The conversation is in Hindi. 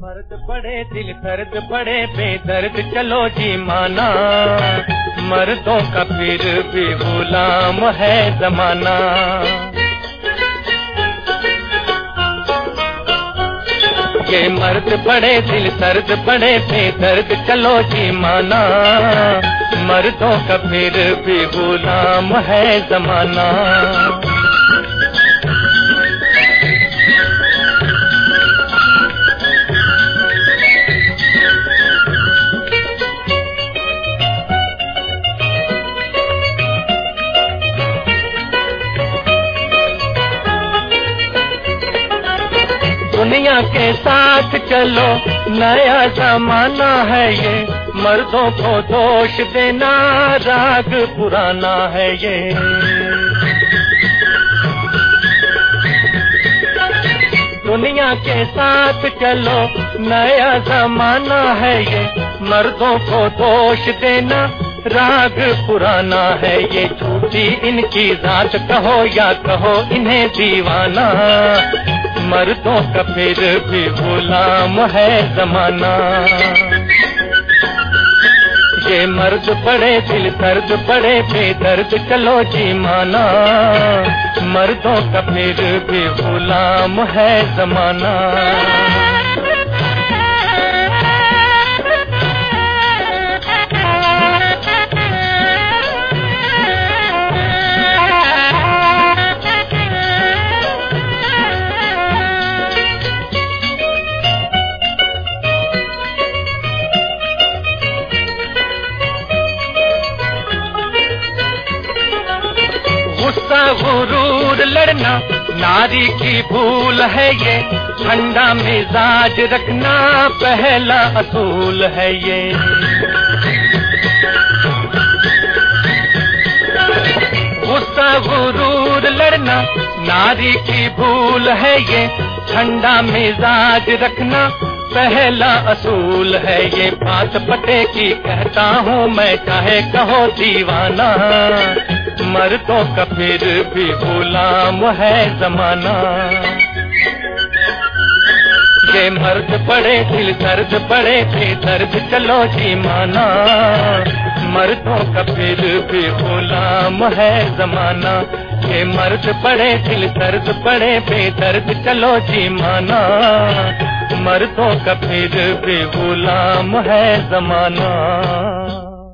मर्द बड़े दिल दर्द बड़े बेदर्द चलो जी माना, मर्दों का फिर भी गुलाम है जमाना। ये मर्द बड़े दिल दर्द बड़े बेदर्द चलो जी माना, मर्दों का फिर भी गुलाम है जमाना। दुनिया के साथ चलो नया जमाना है ये, मर्दों को दोष देना राग पुराना है ये। दुनिया के साथ चलो नया जमाना है ये, मर्दों को दोष देना राग पुराना है ये। झूठी इनकी जात कहो या कहो इन्हें दीवाना, मर्दों का फिर भी गुलाम है जमाना। ये मर्द बड़े दिल दर्द बड़े बेदर्द चलो जी माना, मर्दों का फिर भी गुलाम है जमाना। गुस्सा गुरूर लड़ना नारी की भूल है ये, ठंडा मिजाज रखना पहला असूल है ये। गुस्सा गुरूर लड़ना नारी की भूल है ये, ठंडा मिजाज रखना पहला असूल है ये। बात पटे की कहता हूँ मैं चाहे कहो दीवाना, मर्दों का फिर भी गुलाम है जमाना। ये मर्द बड़े दिल दर्द बड़े बेदर्द चलो जी माना, मर्दों का फिर भी गुलाम है जमाना। ये मर्द बड़े दिल दर्द बड़े बेदर्द चलो जी माना, मर्दों का फिर भी गुलाम है जमाना।